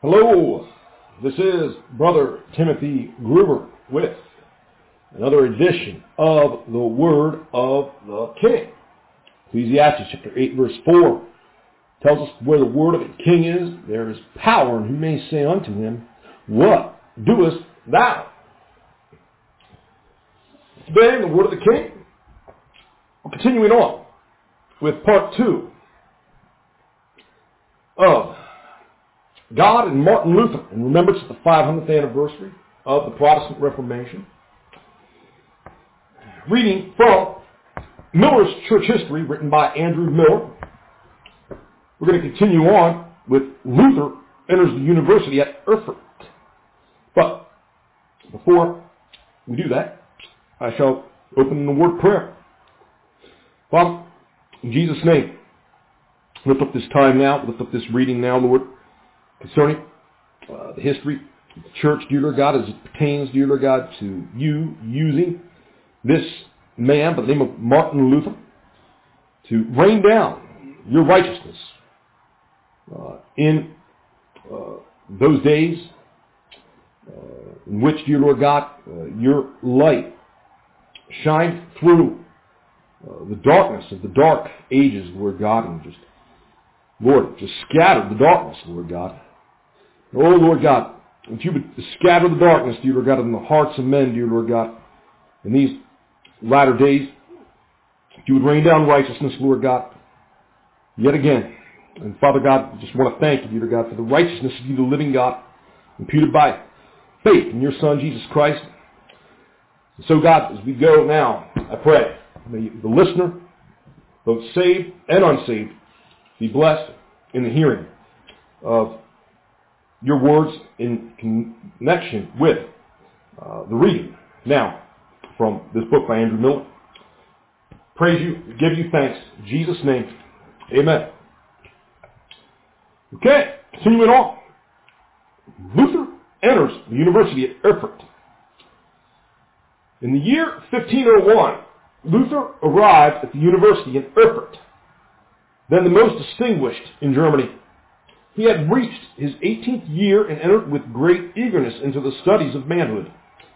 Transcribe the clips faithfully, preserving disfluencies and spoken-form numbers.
Hello, this is Brother Timothy Gruber with another edition of the Word of the King. Ecclesiastes chapter eight verse four tells us where the word of the king is, there is power, and who may say unto him, what doest thou? Today in the Word of the King, we're continuing on with part two of God and Martin Luther, in remembrance of the five hundredth anniversary of the Protestant Reformation. Reading from Miller's Church History, written by Andrew Miller. We're going to continue on with Luther enters the university at Erfurt. But before we do that, I shall open the word of prayer. Father, in Jesus' name, lift up this time now, lift up this reading now, Lord, concerning uh, the history of the church, dear Lord God, as it pertains, dear Lord God, to you using this man by the name of Martin Luther to rain down your righteousness uh, in uh, those days uh, in which, dear Lord God, uh, your light shined through uh, the darkness of the dark ages, Lord God, and just, Lord, just scattered the darkness, Lord God. Oh, Lord God, that you would scatter the darkness, dear Lord God, in the hearts of men, dear Lord God, in these latter days. That you would rain down righteousness, Lord God, yet again. And Father God, I just want to thank you, dear God, for the righteousness of you, the living God, imputed by faith in your Son, Jesus Christ. And so, God, as we go now, I pray, may the listener, both saved and unsaved, be blessed in the hearing of your words in connection with uh, the reading now from this book by Andrew Miller. Praise you, give you thanks. In Jesus' name, amen. Okay, continuing on. Luther enters the university at Erfurt. In the year fifteen oh one, Luther arrived at the university in Erfurt, then the most distinguished in Germany. He had reached his eighteenth year and entered with great eagerness into the studies of manhood.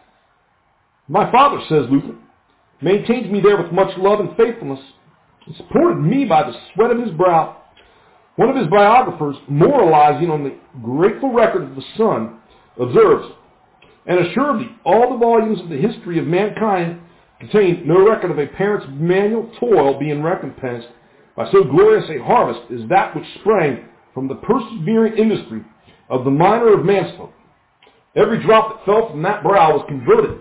My father, says Luther, maintained me there with much love and faithfulness, and supported me by the sweat of his brow. One of his biographers, moralizing on the grateful record of the son, observes, and assuredly all the volumes of the history of mankind contain no record of a parent's manual toil being recompensed by so glorious a harvest as that which sprang from the persevering industry of the miner of Mansfield. Every drop that fell from that brow was converted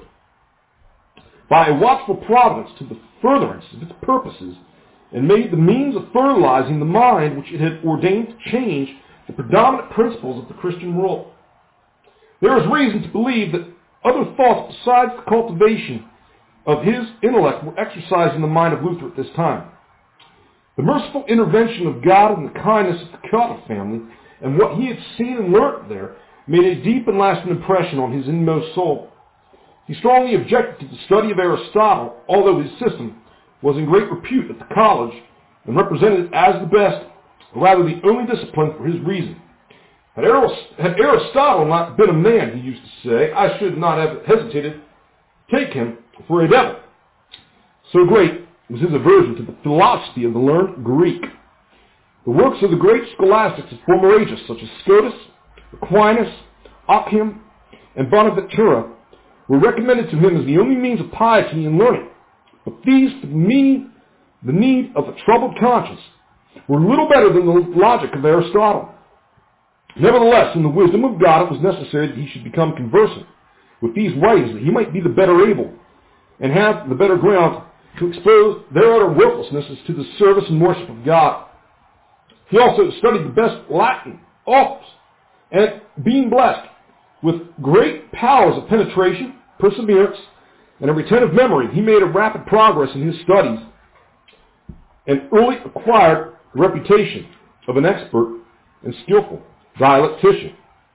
by a watchful providence to the furtherance of its purposes, and made the means of fertilizing the mind which it had ordained to change the predominant principles of the Christian world. There is reason to believe that other thoughts besides the cultivation of his intellect were exercised in the mind of Luther at this time. The merciful intervention of God and the kindness of the Calvin family and what he had seen and learnt there made a deep and lasting impression on his inmost soul. He strongly objected to the study of Aristotle, although his system was in great repute at the college and represented it as the best, or rather the only discipline for his reason. Had Aristotle not been a man, he used to say, I should not have hesitated to take him for a devil. So great was his aversion to the philosophy of the learned Greek. The works of the great scholastics of former ages, such as Scotus, Aquinas, Occam, and Bonaventura, were recommended to him as the only means of piety and learning. But these, for me, the need of a troubled conscience, were little better than the logic of Aristotle. Nevertheless, in the wisdom of God, it was necessary that he should become conversant with these writings, that he might be the better able, and have the better ground to expose their utter worthlessness as to the service and worship of God. He also studied the best Latin authors, and being blessed with great powers of penetration, perseverance, and a retentive memory, he made a rapid progress in his studies and early acquired the reputation of an expert and skillful dialectician.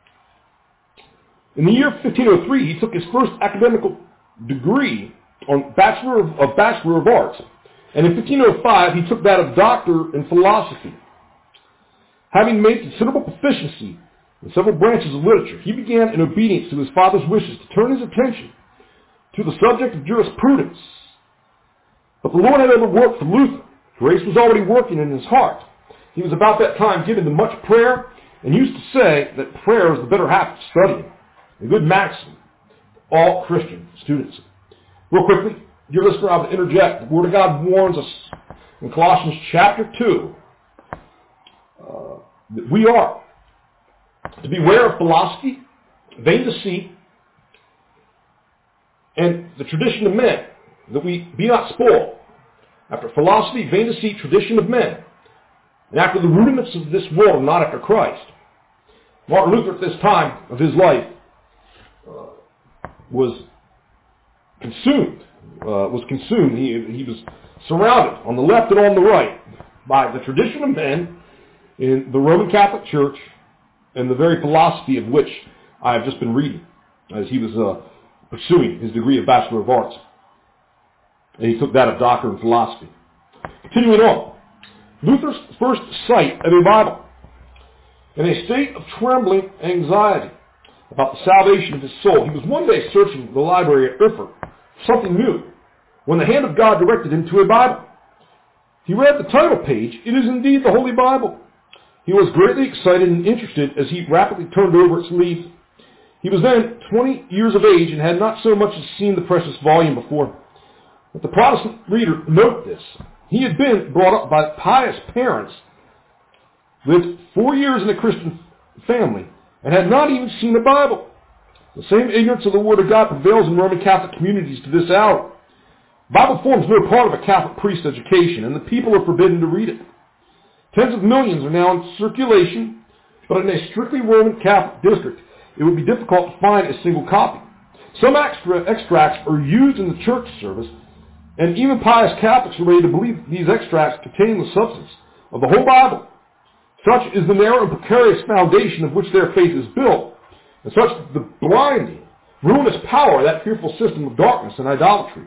In the year fifteen oh three, he took his first academical degree on Bachelor of, of Bachelor of Arts, and in fifteen oh five he took that of Doctor in Philosophy. Having made considerable proficiency in several branches of literature, he began, in obedience to his father's wishes, to turn his attention to the subject of jurisprudence. But the Lord had overworked for Luther. Grace was already working in his heart. He was about that time given to much prayer, and used to say that prayer is the better half of studying. A good maxim for all Christian students. Real quickly, dear listener, I will interject. The Word of God warns us in Colossians chapter two uh, that we are to beware of philosophy, vain deceit, and the tradition of men, that we be not spoiled after philosophy, vain deceit, tradition of men, and after the rudiments of this world, and not after Christ. Martin Luther, at this time of his life, uh, was consumed. Uh, was consumed. He, he was surrounded on the left and on the right by the tradition of men in the Roman Catholic Church and the very philosophy of which I have just been reading as he was uh, pursuing his degree of Bachelor of Arts. And he took that of Doctor in Philosophy. Continuing on, Luther's first sight of a Bible. In a state of trembling anxiety about the salvation of his soul, he was one day searching the library at Erfurt for something new, when the hand of God directed him to a Bible. He read the title page. It is indeed the Holy Bible. He was greatly excited and interested as he rapidly turned over its leaves. He was then twenty years of age and had not so much as seen the precious volume before. But the Protestant reader note this. He had been brought up by pious parents, lived four years in a Christian family, and had not even seen the Bible. The same ignorance of the Word of God prevails in Roman Catholic communities to this hour. The Bible forms no part of a Catholic priest's education, and the people are forbidden to read it. Tens of millions are now in circulation, but in a strictly Roman Catholic district, it would be difficult to find a single copy. Some extra extracts are used in the church service, and even pious Catholics are ready to believe that these extracts contain the substance of the whole Bible. Such is the narrow and precarious foundation of which their faith is built, and such the blinding, ruinous power of that fearful system of darkness and idolatry.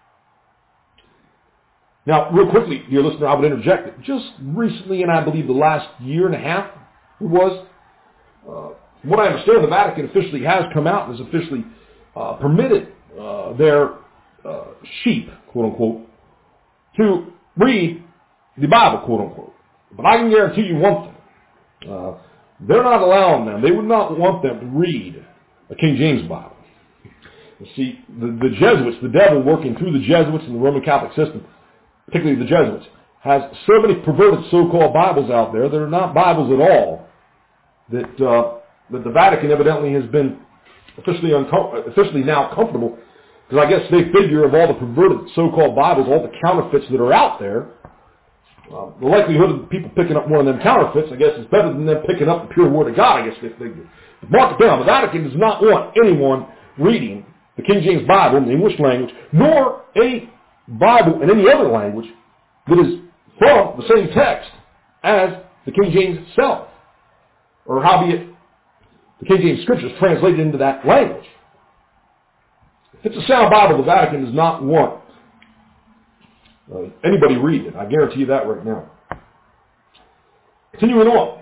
Now, real quickly, dear listener, I would interject that just recently, and I believe the last year and a half it was, uh, from what I understand, the Vatican officially has come out and has officially uh, permitted uh, their uh, sheep, quote unquote, to read the Bible, quote unquote. But I can guarantee you one thing. Uh, they're not allowing them. They would not want them to read a King James Bible. You see, the, the Jesuits, the devil working through the Jesuits and the Roman Catholic system, particularly the Jesuits, has so many perverted so-called Bibles out there that are not Bibles at all, that uh, that the Vatican evidently has been officially uncom- officially now comfortable, because I guess they figure of all the perverted so-called Bibles, all the counterfeits that are out there, uh, the likelihood of people picking up one of them counterfeits, I guess, is better than them picking up the pure Word of God, I guess they figure. But mark it down, the Vatican does not want anyone reading the King James Bible in the English language, nor a Bible in any other language that is from the same text as the King James itself, or howbeit the King James Scriptures translated into that language. If it's a sound Bible, the Vatican does not want uh, anybody reading it. I guarantee you that right now. Continuing on.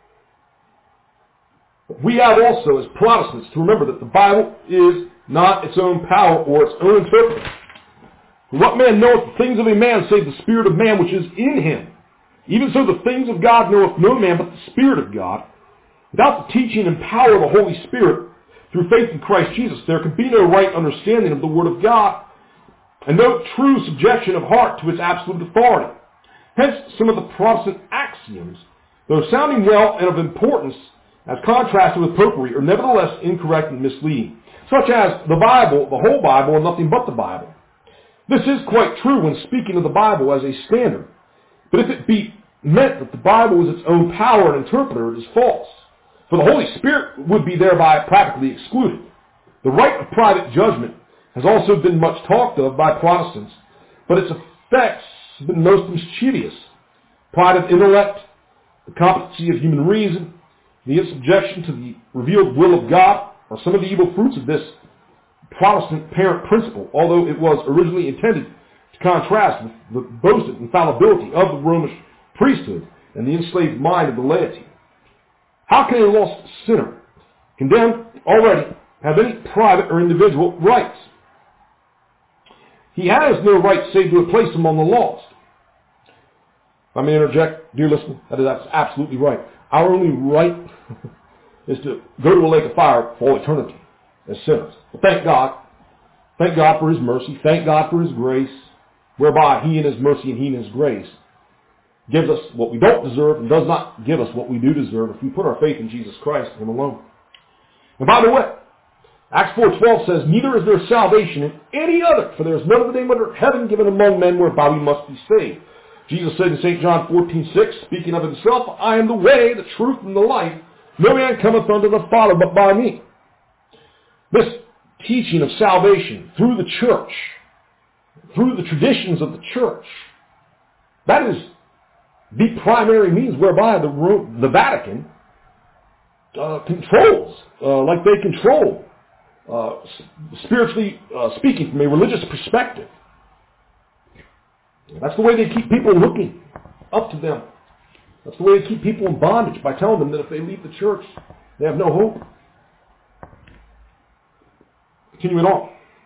We have also, as Protestants, to remember that the Bible is not its own power or its own interpreter. What man knoweth the things of a man, save the Spirit of man which is in him? Even so the things of God knoweth no man but the Spirit of God. Without the teaching and power of the Holy Spirit, through faith in Christ Jesus, there could be no right understanding of the Word of God, and no true subjection of heart to its absolute authority. Hence, some of the Protestant axioms, though sounding well and of importance, as contrasted with popery, are nevertheless incorrect and misleading, such as the Bible, the whole Bible, and nothing but the Bible. This is quite true when speaking of the Bible as a standard, but if it be meant that the Bible is its own power and interpreter, it is false. For the Holy Spirit would be thereby practically excluded. The right of private judgment has also been much talked of by Protestants, but its effects have been most mischievous. Pride of intellect, the competency of human reason, the insubjection to the revealed will of God are some of the evil fruits of this Protestant parent principle, although it was originally intended to contrast with the boasted infallibility of the Romish priesthood and the enslaved mind of the laity. How can a lost sinner, condemned already, have any private or individual rights? He has no right save to a place among the lost. If I may interject, dear listener, that is that's absolutely right. Our only right is to go to a lake of fire for all eternity as sinners. But thank God. Thank God for His mercy. Thank God for His grace, whereby He in His mercy and He in His grace gives us what we don't deserve and does not give us what we do deserve if we put our faith in Jesus Christ, Him alone. And by the way, Acts four twelve says, neither is there salvation in any other, for there is none other name under heaven given among men whereby we must be saved. Jesus said in Saint John fourteen six, speaking of Himself, I am the way, the truth, and the life. No man cometh unto the Father but by me. This teaching of salvation through the church, through the traditions of the church, that is the primary means whereby the, the Vatican uh, controls, uh, like they control, uh, spiritually uh, speaking, from a religious perspective. That's the way they keep people looking up to them. That's the way they keep people in bondage, by telling them that if they leave the church, they have no hope. Continuing on.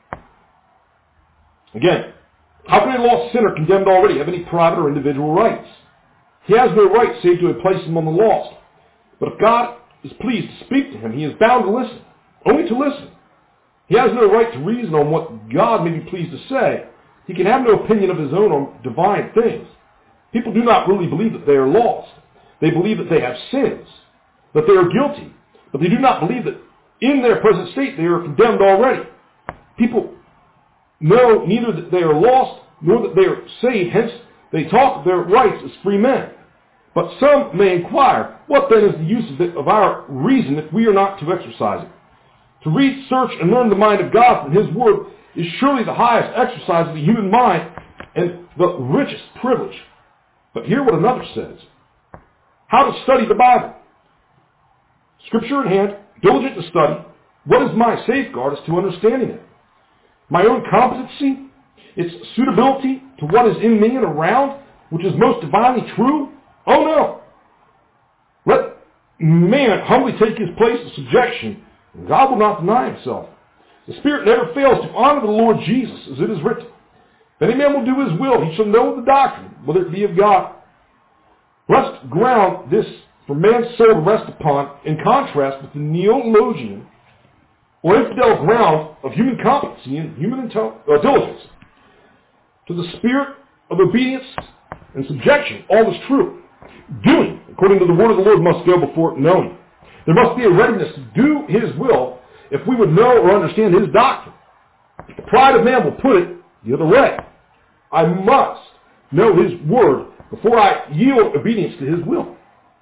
Again, how can a lost sinner condemned already have any private or individual rights? He has no right save to a place among the lost. But if God is pleased to speak to him, he is bound to listen, only to listen. He has no right to reason on what God may be pleased to say. He can have no opinion of his own on divine things. People do not really believe that they are lost. They believe that they have sins, that they are guilty, but they do not believe that in their present state they are condemned already. People know neither that they are lost nor that they are saved, hence they talk of their rights as free men. But some may inquire, what then is the use of, it, of our reason if we are not to exercise it? To read, search, and learn the mind of God from His Word is surely the highest exercise of the human mind and the richest privilege. But hear what another says. How to study the Bible. Scripture in hand, diligent to study. What is my safeguard as to understanding it? My own competency? Its suitability to what is in me and around, which is most divinely true? Oh no! Let man humbly take his place of subjection, and God will not deny himself. The Spirit never fails to honor the Lord Jesus, as it is written. If any man will do his will, he shall know the doctrine, whether it be of God. Blessed ground this for man's soul to rest upon, in contrast with the neologian or infidel ground of human competency and human intel- uh, diligence. To the spirit of obedience and subjection, all is true. Doing, according to the word of the Lord, must go before knowing. There must be a readiness to do His will if we would know or understand His doctrine. The pride of man will put it the other way. I must know His word before I yield obedience to His will.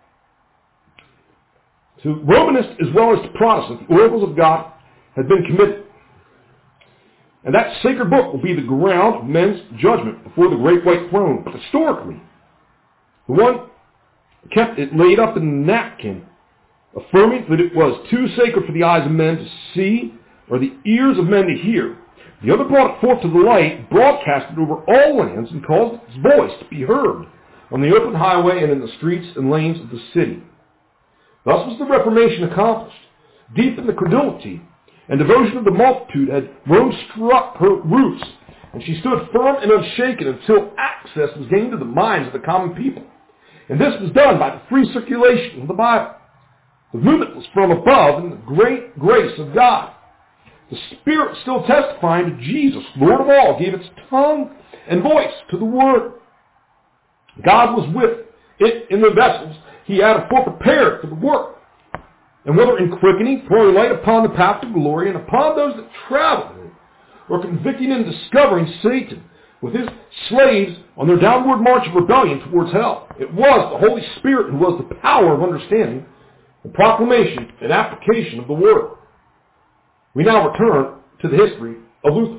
To Romanist as well as to Protestant, the oracles of God have been committed. And that sacred book will be the ground of men's judgment before the great white throne. But historically, the one kept it laid up in a napkin, affirming that it was too sacred for the eyes of men to see or the ears of men to hear. The other brought it forth to the light, broadcast it over all lands, and caused its voice to be heard on the open highway and in the streets and lanes of the city. Thus was the Reformation accomplished. Deep in the credulity and devotion of the multitude had Rome struck her roots, and she stood firm and unshaken until access was gained to the minds of the common people. And this was done by the free circulation of the Bible. The movement was from above in the great grace of God. The Spirit, still testifying to Jesus, Lord of all, gave its tongue and voice to the Word. God was with it in the vessels He had afore prepared for the work. And whether in quickening, throwing light upon the path to glory, and upon those that travel in it, or convicting and discovering Satan with his slaves on their downward march of rebellion towards hell, it was the Holy Spirit who was the power of understanding, the proclamation and application of the Word. We now return to the history of Luther.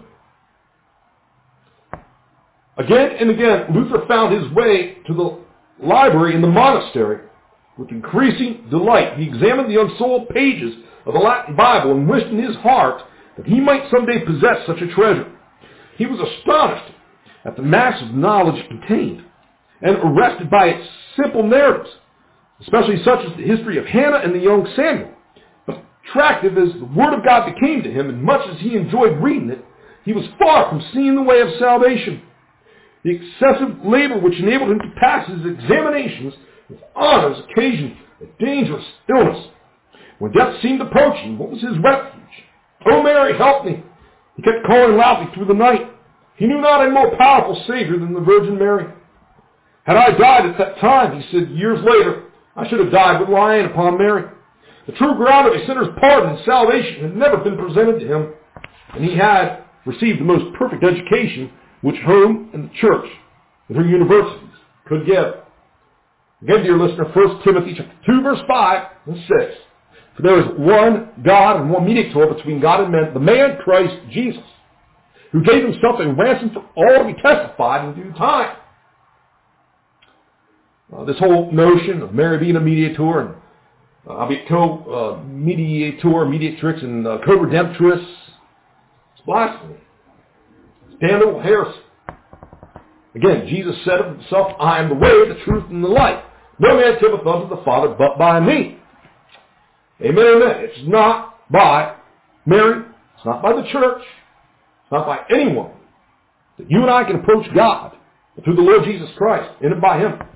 Again and again, Luther found his way to the library in the monastery. With increasing delight, he examined the unsoiled pages of the Latin Bible and wished in his heart that he might someday possess such a treasure. He was astonished at the mass of knowledge contained, and arrested by its simple narratives. especially such as the history of Hannah and the young Samuel. But attractive as the Word of God became to him, and much as he enjoyed reading it, he was far from seeing the way of salvation. The excessive labor which enabled him to pass his examinations with honors occasioned a dangerous illness. When death seemed approaching, what was his refuge? "Oh, Mary, help me!" He kept calling loudly through the night. He knew not a more powerful Savior than the Virgin Mary. "Had I died at that time," he said years later, "I should have died relying upon Mary." The true ground of a sinner's pardon and salvation had never been presented to him, and he had received the most perfect education which home and the church and her universities could give. Again, dear listener, First Timothy chapter two, verse five and six. "For there is one God and one mediator between God and men, the man Christ Jesus, who gave himself a ransom for all to be testified in due time." Uh, this whole notion of Mary being a mediator, and uh, I'll be co-mediator, mediatrix, and uh, co-redemptress, it's blasphemy. It's damnable heresy. Again, Jesus said of himself, "I am the way, the truth, and the life. No man cometh unto the Father but by me." Amen, amen. It's not by Mary. It's not by the church. It's not by anyone that you and I can approach God, but through the Lord Jesus Christ, in and by him.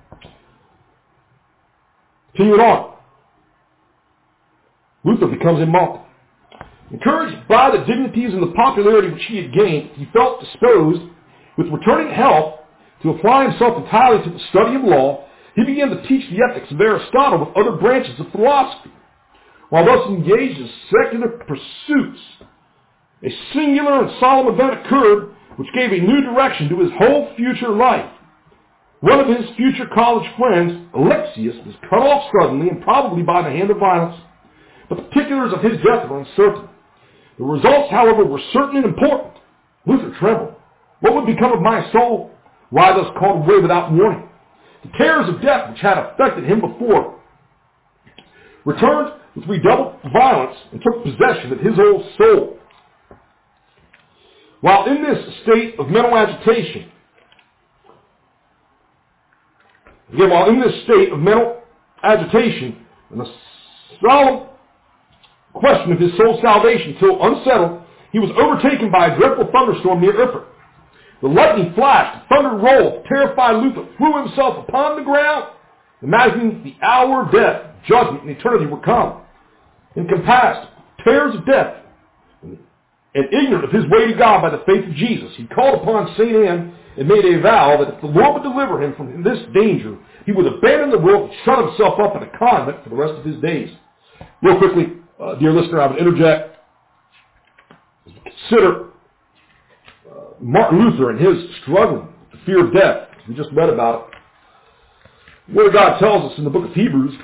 Continuing on. Luther becomes immortal. Encouraged by the dignities and the popularity which he had gained, he felt disposed, with returning health, to apply himself entirely to the study of law. He began to teach the ethics of Aristotle with other branches of philosophy. While thus engaged in secular pursuits, a singular and solemn event occurred which gave a new direction to his whole future life. One of his future college friends, Alexius, was cut off suddenly and probably by the hand of violence. The particulars of his death are uncertain. The results, however, were certain and important. Luther trembled. What would become of my soul? Why thus called away without warning? The terrors of death which had affected him before returned with redoubled violence and took possession of his old soul. While in this state of mental agitation, again, while in this state of mental agitation, and the solemn question of his soul's salvation till unsettled, he was overtaken by a dreadful thunderstorm near Erfurt. The lightning flashed, the thunder rolled, terrified Luther, threw himself upon the ground, imagining the hour of death, judgment, and eternity were come. Encompassed, terrors of death, and ignorant of his way to God by the faith of Jesus, he called upon Saint Anne and made a vow that if the Lord would deliver him from this danger, he would abandon the world and shut himself up in a convent for the rest of his days. Real quickly, uh, dear listener, I would interject. Consider uh, Martin Luther and his struggling with the fear of death. We just read about it. The Word of God tells us in the book of Hebrews,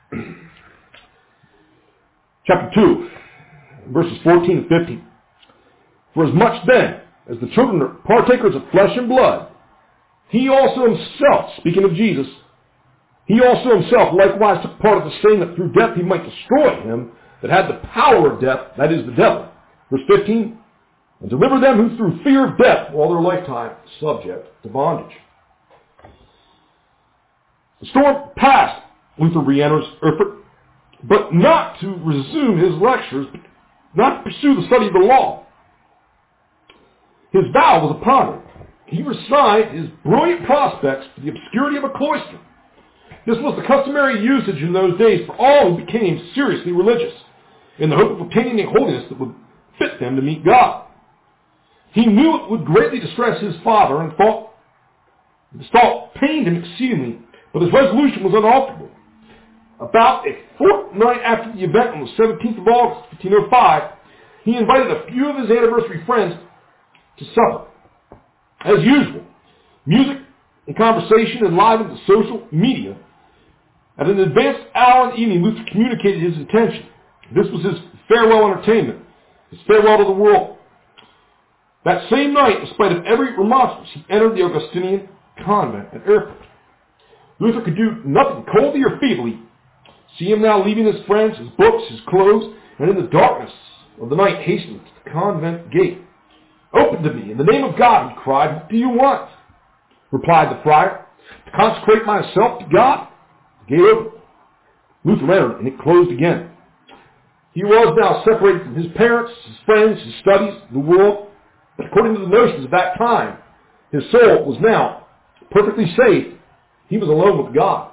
chapter two, verses fourteen and fifteen. "For as much then as the children are partakers of flesh and blood, he also himself," speaking of Jesus, "he also himself likewise took part of the same, that through death he might destroy him that had the power of death, that is, the devil." Verse fifteen, "And deliver them who through fear of death were all their lifetime subject to bondage." The storm passed. Luther re-enters Erfurt, but not to resume his lectures, not to pursue the study of the law. His vow was upon him. He resigned his brilliant prospects to the obscurity of a cloister. This was the customary usage in those days for all who became seriously religious, in the hope of obtaining a holiness that would fit them to meet God. He knew it would greatly distress his father, and thought this thought pained him exceedingly, but his resolution was unalterable. About a fortnight after the event, on the seventeenth of August, fifteen oh five, he invited a few of his anniversary friends to supper. As usual, music and conversation enlivened the social media. At an advanced hour in the evening, Luther communicated his intention. This was his farewell entertainment, his farewell to the world. That same night, in spite of every remonstrance, he entered the Augustinian convent at Erfurt. Luther could do nothing coldly or feebly. See him now leaving his friends, his books, his clothes, and in the darkness of the night hastened to the convent gate. "Open to me, in the name of God," he cried. "What do you want?" Replied the friar. "To consecrate myself to God." The gate opened. Luther entered, and it closed again. He was now separated from his parents, his friends, his studies, the world. But according to the notions of that time, his soul was now perfectly saved. He was alone with God.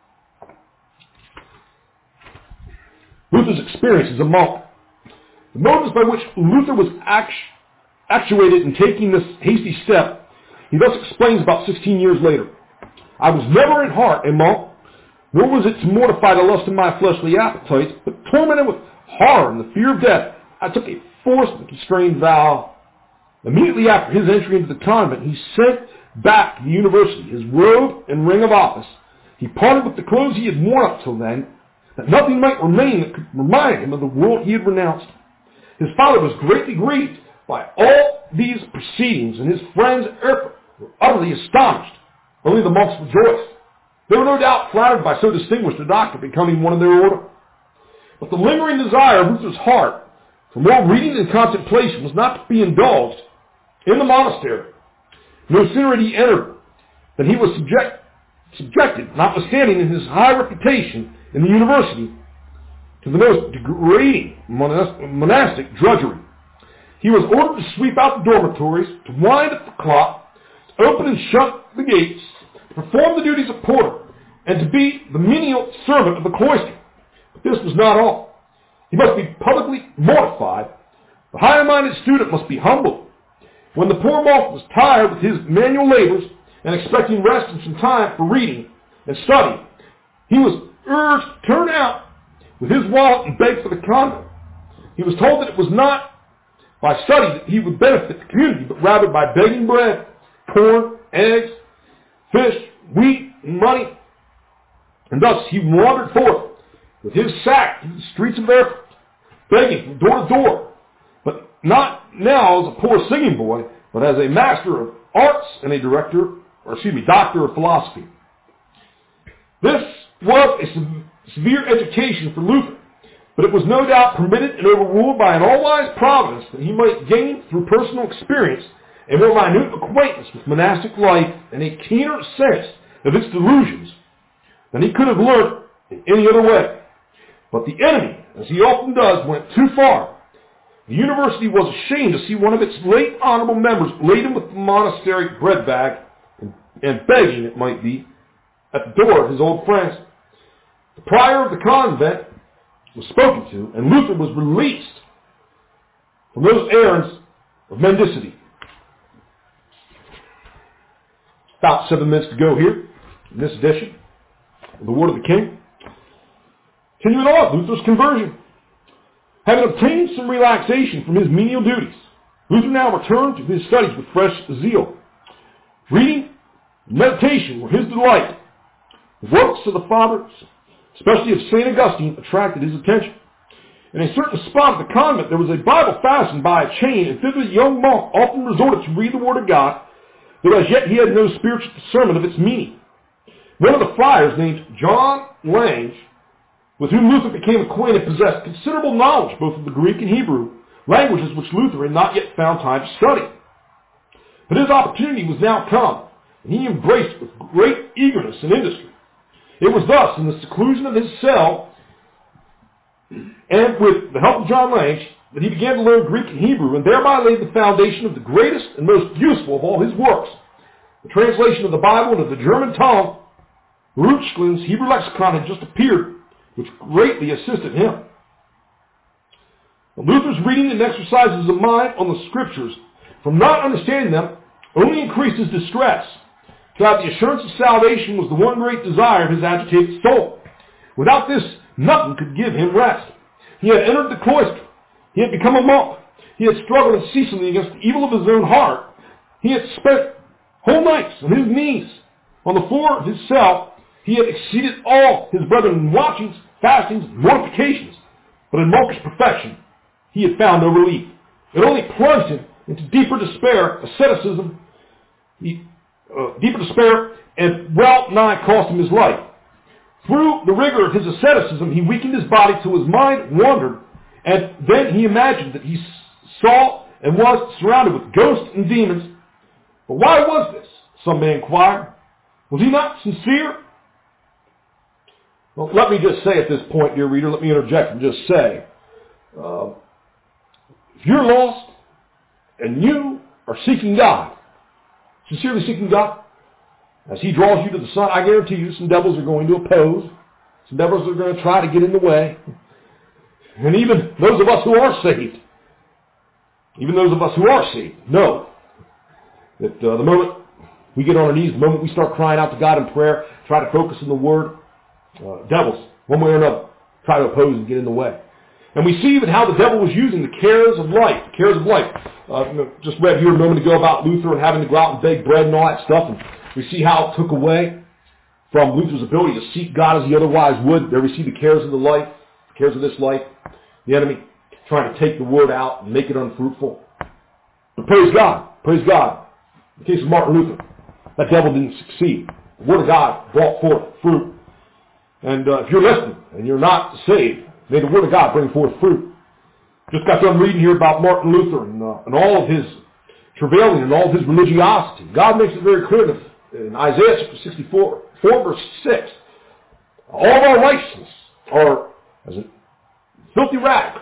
Luther's experience as a monk. The motives by which Luther was act- actuated in taking this hasty step, he thus explains about sixteen years later. I was never in heart a monk, nor was it to mortify the lust of my fleshly appetites, but tormented with horror and the fear of death, I took a forced and constrained vow. Immediately after his entry into the convent, he sent back to the university his robe and ring of office. He parted with the clothes he had worn up till then, that nothing might remain that could remind him of the world he had renounced. His father was greatly grieved by all these proceedings, and his friends at Erfurt were utterly astonished. Only the monks rejoiced. They were no doubt flattered by so distinguished a doctor becoming one of their order. But the lingering desire of Luther's heart for more reading and contemplation was not to be indulged in the monastery. No sooner had he entered than he was subject, subjected, notwithstanding in his high reputation in the university, to the most degrading monastic drudgery. He was ordered to sweep out the dormitories, to wind up the clock, to open and shut the gates, to perform the duties of porter, and to be the menial servant of the cloister. But this was not all. He must be publicly mortified. The high-minded student must be humbled. When the poor monk was tired with his manual labors and expecting rest and some time for reading and studying, he was urged to turn out with his wallet and beg for the convent. He was told that it was not by study that he would benefit the community, but rather by begging bread, corn, eggs, fish, wheat, and money. And thus he wandered forth with his sack through the streets of Erfurt, begging from door to door, but not now as a poor singing boy, but as a master of arts and a director, or excuse me, doctor of philosophy. This was a se- severe education for Luther, but it was no doubt permitted and overruled by an all-wise providence that he might gain through personal experience a more minute acquaintance with monastic life and a keener sense of its delusions than he could have learned in any other way. But the enemy, as he often does, went too far. The university was ashamed to see one of its late honorable members laden with the monasteric bread bag and, and begging, it might be, at the door of his old friends. The prior of the convent was spoken to, and Luther was released from those errands of mendicity. About seven minutes to go here in this edition of The Word of the King. Continuing on, Luther's conversion. Having obtained some relaxation from his menial duties, Luther now returned to his studies with fresh zeal. Reading and meditation were his delight. The works of the fathers, especially of Saint Augustine, attracted his attention. In a certain spot of the convent, there was a Bible fastened by a chain, and thither the young monk often resorted to read the Word of God, though as yet he had no spiritual discernment of its meaning. One of the friars, named John Lange, with whom Luther became acquainted, possessed considerable knowledge both of the Greek and Hebrew, languages which Luther had not yet found time to study. But his opportunity was now come, and he embraced it with great eagerness and industry. It was thus, in the seclusion of his cell, and with the help of John Lange, that he began to learn Greek and Hebrew, and thereby laid the foundation of the greatest and most useful of all his works, the translation of the Bible into the German tongue. Rutschlin's Hebrew lexicon had just appeared, which greatly assisted him. Luther's reading and exercises of mind on the Scriptures, from not understanding them, only increased his distress. To have the assurance of salvation was the one great desire of his agitated soul. Without this, nothing could give him rest. He had entered the cloister. He had become a monk. He had struggled unceasingly against the evil of his own heart. He had spent whole nights on his knees on the floor of his cell. He had exceeded all his brethren in watchings, fastings, mortifications. But in monkish perfection, he had found no relief. It only plunged him into deeper despair, asceticism, he, uh, deeper despair, and well nigh cost him his life. Through the rigor of his asceticism, he weakened his body till his mind wandered, and then he imagined that he saw and was surrounded with ghosts and demons. But why was this? Some may inquire. Was he not sincere? Well, let me just say at this point, dear reader, let me interject and just say, uh, if you're lost and you are seeking God, sincerely seeking God, as He draws you to the Son, I guarantee you some devils are going to oppose. Some devils are going to try to get in the way. And even those of us who are saved, even those of us who are saved, know that uh, the moment we get on our knees, the moment we start crying out to God in prayer, try to focus on the Word, uh, devils, one way or another, try to oppose and get in the way. And we see even how the devil was using the cares of life, the cares of life. Uh, you know, just read here a moment ago about Luther and having to go out and bake bread and all that stuff. And we see how it took away from Luther's ability to seek God as he otherwise would. There we see the cares of the life, the cares of this life. The enemy trying to take the Word out and make it unfruitful. But praise God, praise God. In the case of Martin Luther, that devil didn't succeed. The Word of God brought forth fruit. And uh, if you're listening and you're not saved, may the Word of God bring forth fruit. Just got done reading here about Martin Luther and, uh, and all of his travailing and all of his religiosity. God makes it very clear that in Isaiah chapter sixty-four, four verse six, all of our righteousness are as a filthy rag,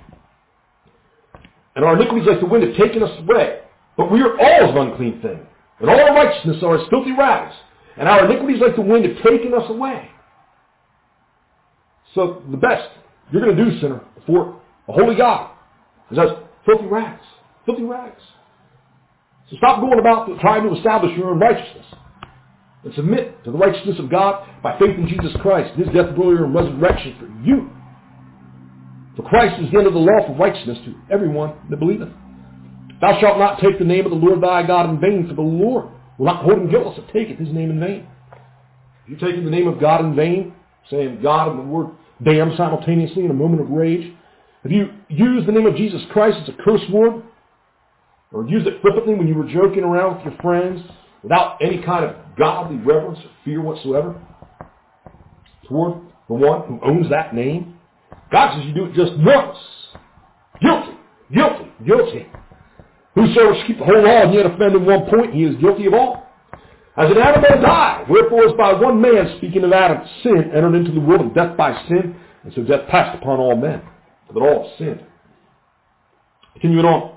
and our iniquities like the wind have taken us away. But we are all as an unclean thing, and all our righteousness are as filthy rags, and our iniquities like the wind have taken us away. So the best you're going to do, sinner, before a holy God is as filthy rags. Filthy rags. So stop going about trying to establish your own righteousness. And submit to the righteousness of God by faith in Jesus Christ, His death, burial, and resurrection for you. For Christ is the end of the law for righteousness to everyone that believeth. Thou shalt not take the name of the Lord thy God in vain, for the Lord will not hold him guiltless that taketh his name in vain. If you're taking the name of God in vain, saying God and the word damn simultaneously in a moment of rage, if you use the name of Jesus Christ as a curse word, or use it flippantly when you were joking around with your friends, without any kind of godly reverence or fear whatsoever toward the one who owns that name, God says you do it just once. Guilty, guilty, guilty. Whosoever shall keep the whole law and yet offend in one point, he is guilty of all. As in Adam all die, wherefore as by one man, speaking of Adam, sin entered into the world, and death by sin, and so death passed upon all men, for that all have sinned. Continuing on.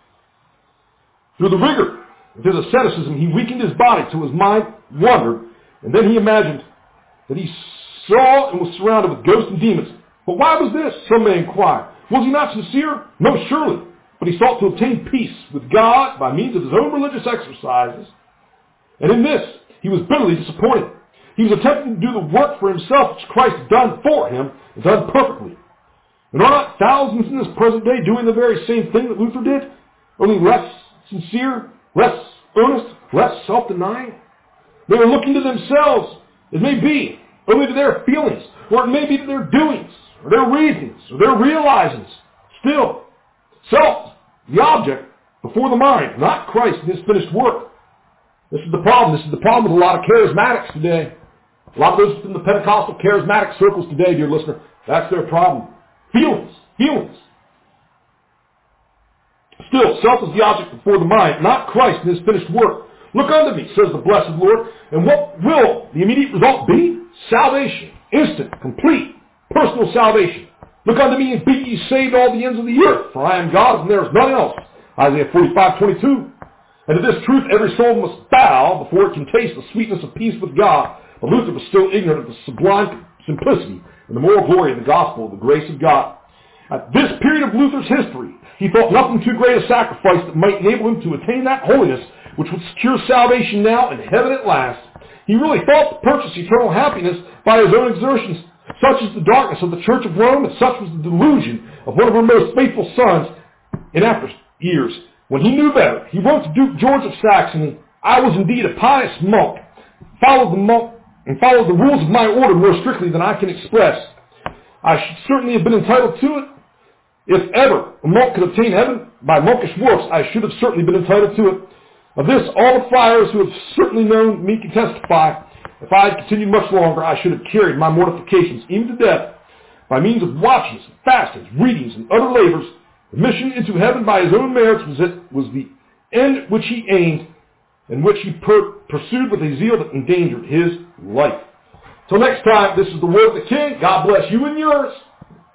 Through the rigor of his asceticism, he weakened his body till his mind wandered, and then he imagined that he saw and was surrounded with ghosts and demons. But why was this? Some may inquire. Was he not sincere? No, surely. But he sought to obtain peace with God by means of his own religious exercises. And in this, he was bitterly disappointed. He was attempting to do the work for himself which Christ had done for him and done perfectly. And are not thousands in this present day doing the very same thing that Luther did? Only less sincere, less earnest, less self-denying? They were looking to themselves, it may be, only to their feelings, or it may be to their doings, or their reasonings, or their realizings. Still, self, the object, before the mind, not Christ and his finished work. This is the problem. This is the problem with a lot of charismatics today. A lot of those in the Pentecostal charismatic circles today, dear listener, that's their problem. Feelings, feelings. Still, self is the object before the mind, not Christ and his finished work. Look unto me, says the blessed Lord, and what will the immediate result be? Salvation. Instant, complete, personal salvation. Look unto me and be ye saved all the ends of the earth, for I am God and there is none else. Isaiah forty-five twenty-two. And to this truth every soul must bow before it can taste the sweetness of peace with God. But Luther was still ignorant of the sublime simplicity and the moral glory of the gospel of the grace of God. At this period of Luther's history, he thought nothing too great a sacrifice that might enable him to attain that holiness which would secure salvation now and heaven at last. He really thought to purchase eternal happiness by his own exertions. Such is the darkness of the Church of Rome, and such was the delusion of one of her most faithful sons in after years. When he knew better, he wrote to Duke George of Saxony, I was indeed a pious monk, followed the monk, and followed the rules of my order more strictly than I can express. I should certainly have been entitled to it. If ever a monk could obtain heaven by monkish works, I should have certainly been entitled to it. Of this, all the friars who have certainly known me can testify. If I had continued much longer, I should have carried my mortifications even to death. By means of watchings, fastings, readings, and other labors, admission into heaven by his own merits was, it, was the end which he aimed, and which he per- pursued with a zeal that endangered his life. Till next time, this is the Word of the King. God bless you and yours.